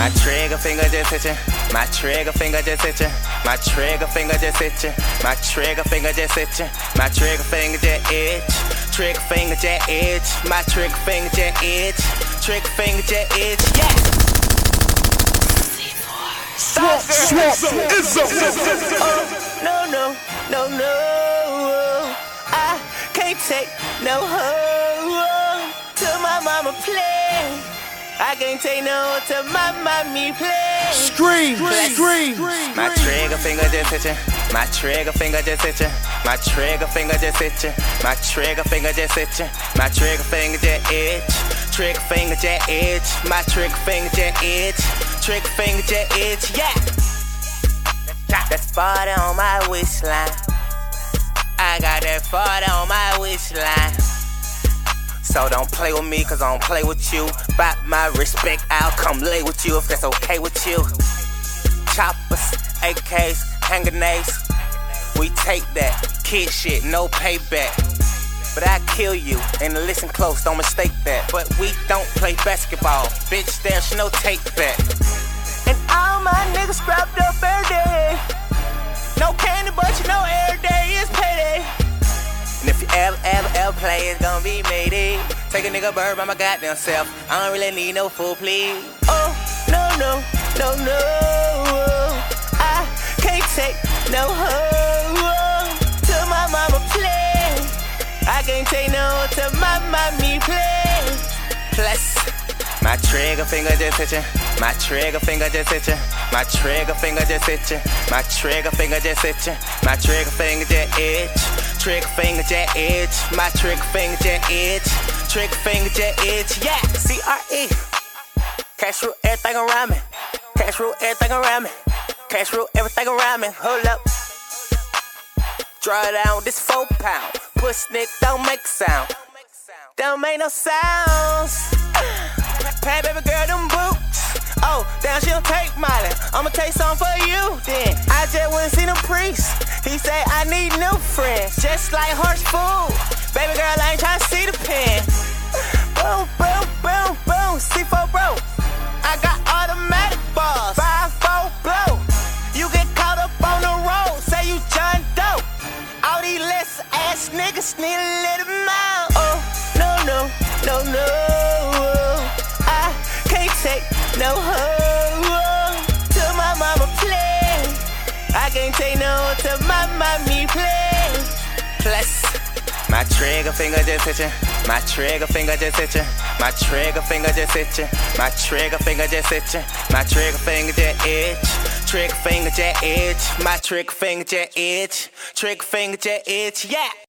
My trigger finger just itching. My trigger finger just itching. My trigger finger just itching. My trigger finger just itching. My trigger finger just itch. Trigger finger just itch. My trigger finger just itch. Trigger finger just itch. Yeah. Swamp, Izzo. No. I can't take no hoe till my mama play. I can't take no till my mommy play. Scream. My trigger finger just itching. My trigger finger just itching. My trigger finger just itching. My trigger finger just itching. My trigger finger just itch. Trigger finger just itch. My trigger finger just itch. Trigger finger just itch. Yeah. That's 40 on my waistline. I got that 40 on my waistline. So don't play with me, cause I don't play with you. By my respect, I'll come lay with you if that's okay with you. Choppers, AKs, hand grenades. We take that kid shit, no payback. But I kill you, and listen close, don't mistake that. But we don't play basketball, bitch, there's no take back. And all my niggas scrapped up every day. No candy, but you know every day is payday. And if you ever play, it's gonna be Mayday. Take a nigga bird by my goddamn self. I don't really need no fool, please. Oh, no. I can't take no hoe till my mama play. I can't take no till my mommy play. Plus, my trigger finger just itching. My trigger finger just itching. My trigger finger just itching. My trigger finger just itching. My trigger finger just itch. Trigger finger just itch. My trigger finger just itch. Trigger finger just itch. Yeah, CRE. Cash rule everything around me. Cash rule everything around me. Cash rule everything around me. Hold up. Draw down this 4 pound. Puss nick don't make sound. Don't make no sounds. Pay baby girl them boots. Oh, damn, she don't take Molly. I'ma take some for you then. I just went and see the priest. He say I need new friends, just like horse food. Baby girl, I ain't tryna see the pen. Boom, C4 bro. I got automatic balls. 5-4 blow. You get caught up on the road, say you John Doe. All these less ass niggas need a little mouth. Oh, no. I can't take no hoe till my mama play. I can't take no till my mommy play. Plus, my trigger finger just itching. My trigger finger just itching. My trigger finger just itching. My trigger finger just itching. My trigger finger just itch. Trigger finger just itch. My trigger finger just itch. Trigger finger just itch. Yeah.